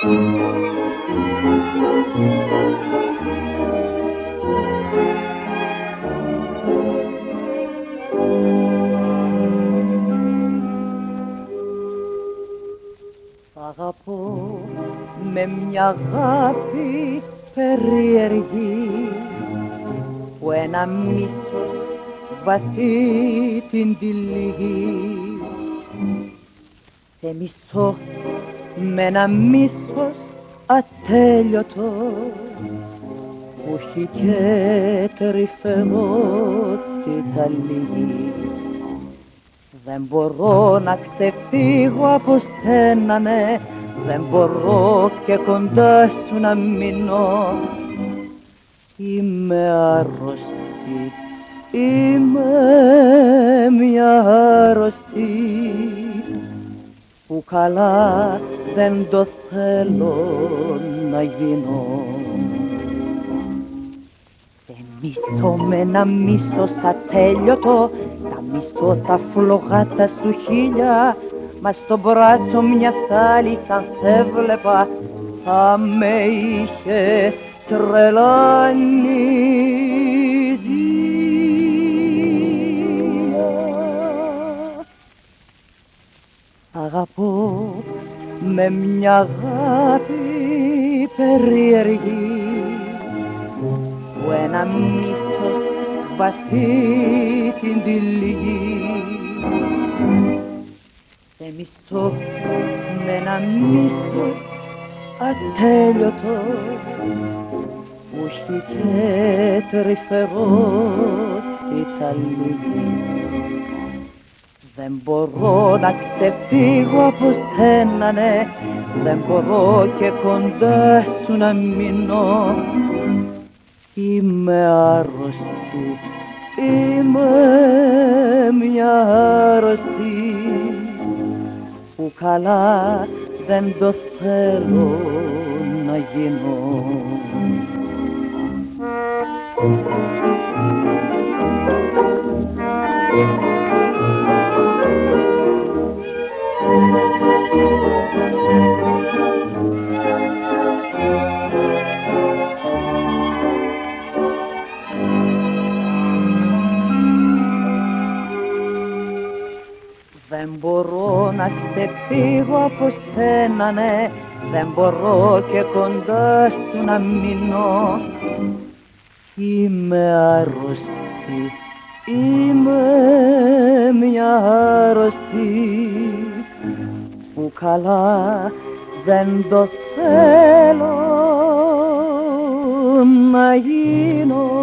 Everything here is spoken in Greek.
Αγαπώ με μια αγάπη περίεργη που ένα μίσος βαθύ την τυλίγει. Σε μισώ με ένα μίσος ατέλειωτο που έχει και τρυφερότητα λίγη. Δεν μπορώ να ξεφύγω από σένα, ναι, δεν μπορώ και κοντά σου να μείνω. Είμαι άρρωστη, είμαι μια άρρωστη που καλά δεν το θέλω να γίνω. Σε μισώ με ένα μίσος ατέλειωτο, τα μισώ τα φλογάτα σου χίλια, μα στο μπράτσο μιας άλλης αν σε βλέπα θα με είχε τρελάνει η ζήλια. Σ' αγαπώ με μια αγάπη περίεργη που ένα μίσος βαθύ την τυλίγει. Σε μισώ με ένα μίσος ατέλειωτο που έχει και τρυφερότητα λίγη. Δεν μπορώ να ξεφύγω από σένα, ναι, δεν μπορώ και κοντά σου να μείνω. Είμαι άρρωστη, είμαι μια άρρωστη που καλά δεν το θέλω να γίνω. Δεν μπορώ να ξεφύγω από σένα, ναι, δεν μπορώ και κοντά σου να μείνω. Είμαι άρρωστη, είμαι μια άρρωστη που καλά δεν το θέλω να γίνω.